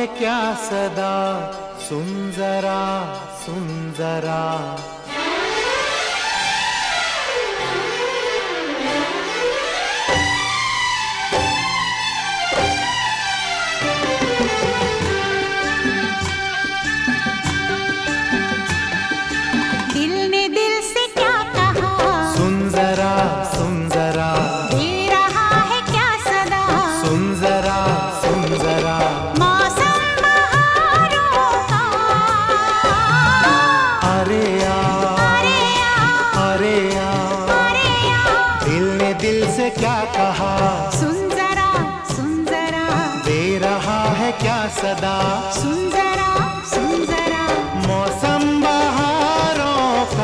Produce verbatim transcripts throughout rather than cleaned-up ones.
है क्या सदा, सुन जरा सुन जरा। दिल ने दिल से क्या कहा, सुन जरा सुन जरा। दे रहा है क्या सदा, सुन जरा सुन जरा। मौसम बहारों का, अरे आ अरे आ, अरे आ, अरे आ। दिल ने दिल से क्या कहा, सुन जरा सुन जरा, दे रहा है क्या सदा, सुन जरा सुन जरा। मौसम बहारों का।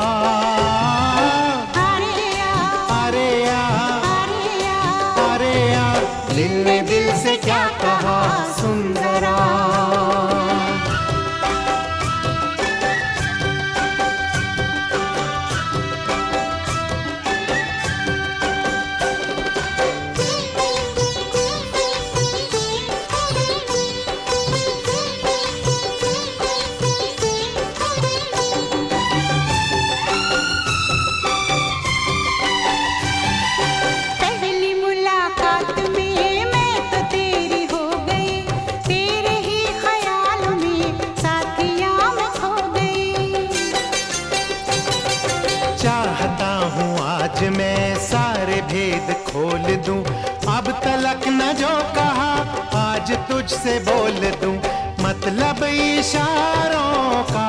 अरे आ, अरे आ अरे आ, अरे आ, दिल ने दिल से क्या कहा, सुन जरा। पहली मुलाकात में मैं तो तेरी हो गई, तेरे ही ख्याल में साथिया मैं खो गई। चाहता हूँ आज मैं सारे भेद खोल दूं, अब तलक न जो कहा आज तुझसे बोल दूं, मतलब इशारों का।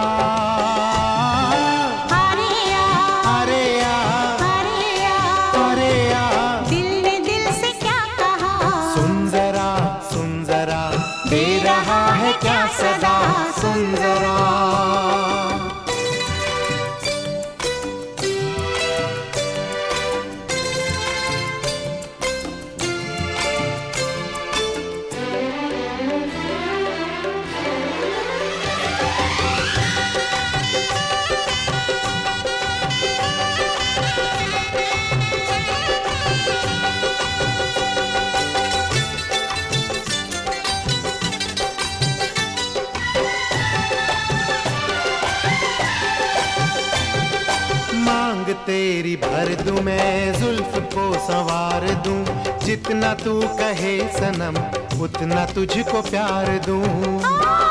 अरे आ, अरे आ अरे आ, अरे आ, दिल ने दिल से क्या कहा, सुन जरा सुन जरा। दे रहा है क्या सदा, सुन जरा। मांग तेरी भर दूं मैं, जुल्फ को संवार दूं, जितना तू कहे सनम उतना तुझको प्यार दूं।